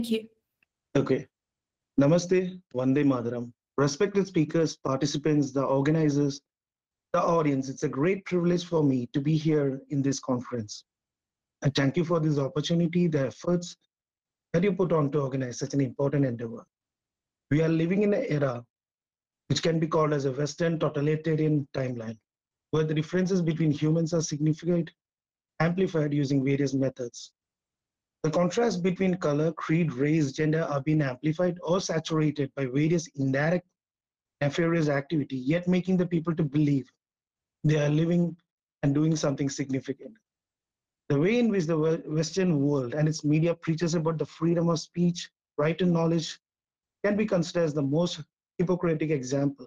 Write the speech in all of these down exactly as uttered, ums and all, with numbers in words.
you. Okay. Namaste, Vande Madaram. Respected speakers, participants, the organizers, the audience, it's a great privilege for me to be here in this conference. And thank you for this opportunity, the efforts that you put on to organize such an important endeavor. We are living in an era which can be called as a Western totalitarian timeline, where the differences between humans are significant, amplified using various methods. The contrast between color, creed, race, gender are being amplified or saturated by various indirect nefarious activity, yet making the people to believe they are living and doing something significant. The way in which the Western world and its media preaches about the freedom of speech, right to knowledge, can be considered as the most hypocritical example.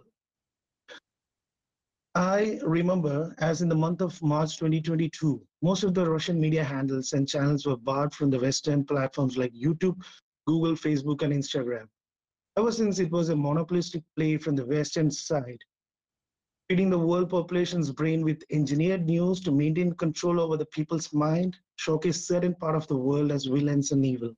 I remember, as in the month of March twenty twenty-two, most of the Russian media handles and channels were barred from the Western platforms like YouTube, Google, Facebook, and Instagram. Ever since it was a monopolistic play from the Western side, feeding the world population's brain with engineered news to maintain control over the people's mind, showcase certain part of the world as villains and evil.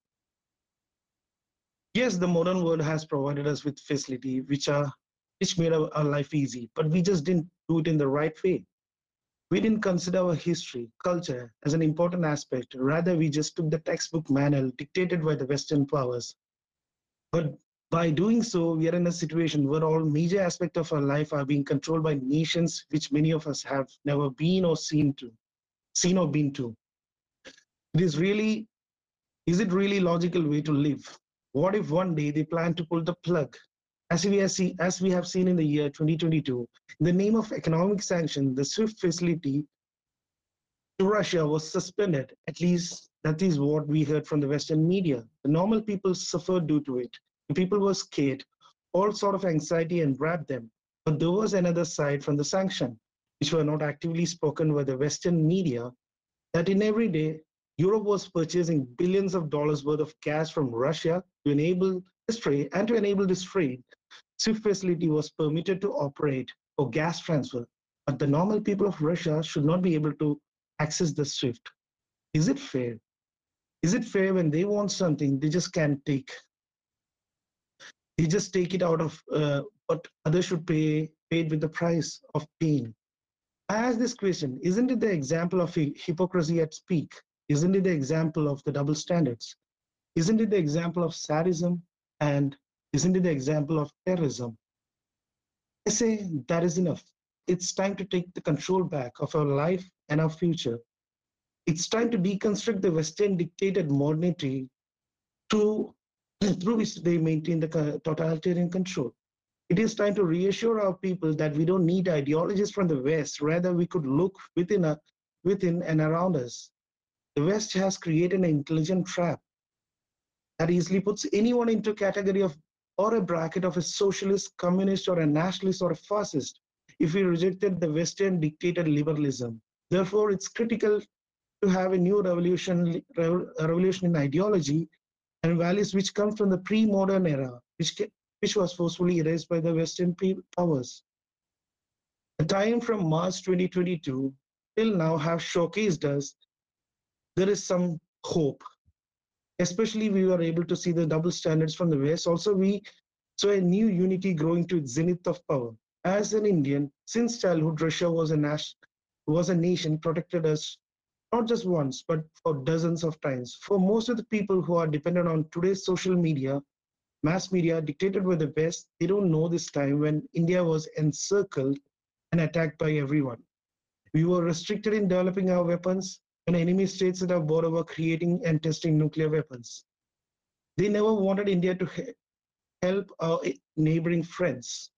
Yes, the modern world has provided us with facility which are which made our, our life easy, but we just didn't do it in the right way. We didn't consider our history, culture as an important aspect. Rather, we just took the textbook manual dictated by the Western powers. But by doing so, we are in a situation where all major aspects of our life are being controlled by nations which many of us have never been or seen to, seen or been to. It is really, is it really logical way to live? What if one day they plan to pull the plug? As we have seen, as we have seen in the year twenty twenty-two, in the name of economic sanction, the SWIFT facility to Russia was suspended. At least that is what we heard from the Western media. The normal people suffered due to it. The people were scared, all sort of anxiety enwrapped them. But there was another side from the sanction, which were not actively spoken by the Western media, that in every day, Europe was purchasing billions of dollars worth of gas from Russia to enable this trade, and to enable this trade, SWIFT facility was permitted to operate for gas transfer. But the normal people of Russia should not be able to access the SWIFT. Is it fair? Is it fair when they want something, they just can't take? They just take it out of, uh, but others should pay paid with the price of pain. I ask this question, isn't it the example of hypocrisy at peak? Isn't it the example of the double standards? Isn't it the example of sadism? And isn't it the example of terrorism? I say that is enough. It's time to take the control back of our life and our future. It's time to deconstruct the Western dictated modernity through, through which they maintain the totalitarian control. It is time to reassure our people that we don't need ideologies from the West. Rather, we could look within, a, within and around us. The West has created an intelligent trap that easily puts anyone into a category of or a bracket of a socialist, communist, or a nationalist or a fascist if we rejected the Western dictated liberalism. Therefore, it's critical to have a new revolution, revolution in ideology and values which come from the pre-modern era, which, which was forcefully erased by the Western powers. The time from March twenty twenty-two till now have showcased us there is some hope. Especially we were able to see the double standards from the West. Also, we saw a new unity growing to its zenith of power. As an Indian, since childhood, Russia was a, nation, was a nation protected us not just once, but for dozens of times. For most of the people who are dependent on today's social media, mass media dictated by the West, they don't know this time when India was encircled and attacked by everyone. We were restricted in developing our weapons, when enemy states at our border were creating and testing nuclear weapons. They never wanted India to help our neighboring friends,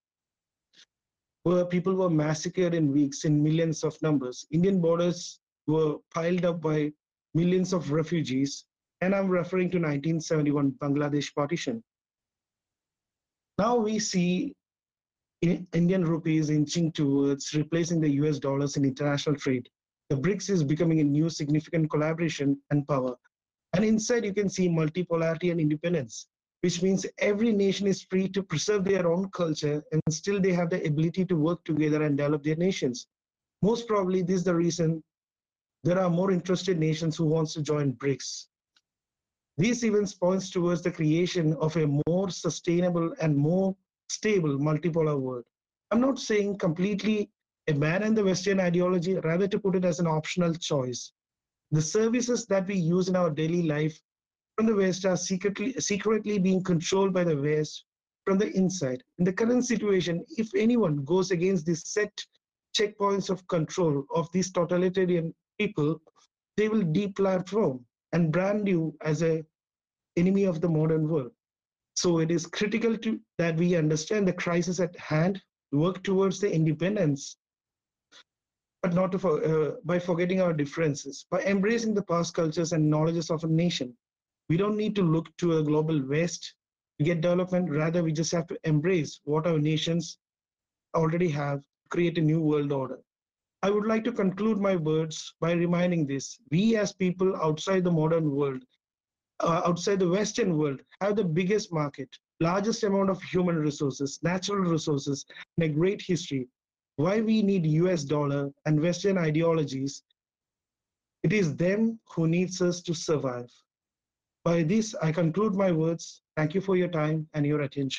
where people were massacred in weeks in millions of numbers. Indian borders were piled up by millions of refugees, and I'm referring to nineteen seventy-one Bangladesh partition. Now we see Indian rupees inching towards replacing the U S dollars in international trade. The BRICS is becoming a new significant collaboration and power. And inside you can see multipolarity and independence, which means every nation is free to preserve their own culture and still they have the ability to work together and develop their nations. Most probably this is the reason there are more interested nations who wants to join BRICS. These events points towards the creation of a more sustainable and more stable multipolar world. I'm not saying completely abandon the Western ideology, rather to put it as an optional choice. The services that we use in our daily life from the West are secretly, secretly being controlled by the West from the inside. In the current situation, if anyone goes against the set checkpoints of control of these totalitarian people, they will deplatform and brand you as a enemy of the modern world. So it is critical to, that we understand the crisis at hand, work towards the independence, but not to, uh, by forgetting our differences, by embracing the past cultures and knowledges of a nation. We don't need to look to a global West to get development. Rather, we just have to embrace what our nations already have, create a new world order. I would like to conclude my words by reminding this. We as people outside the modern world, uh, outside the Western world, have the biggest market, largest amount of human resources, natural resources, and a great history. Why we need U S dollar and Western ideologies, it is them who needs us to survive. By this, I conclude my words. Thank you for your time and your attention.